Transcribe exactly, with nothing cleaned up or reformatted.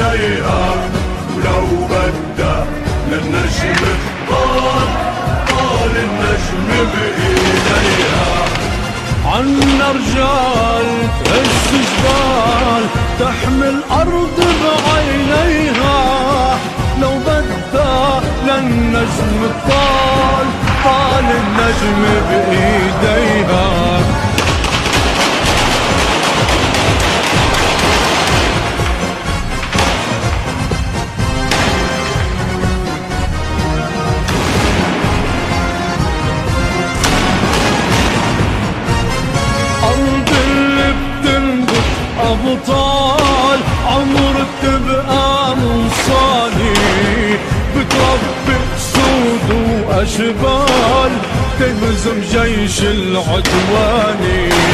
بإيديها، ولو بدها للنجم طال طال النجم بإيديها. عنا رجال تهز جبال تحمل أرض بعينيها، لو بدها للنجم طال طال النجم بإيديها. أبطال عمر تبقى منصالي، بتربي أسود وأشبال تهزم جيش العدواني.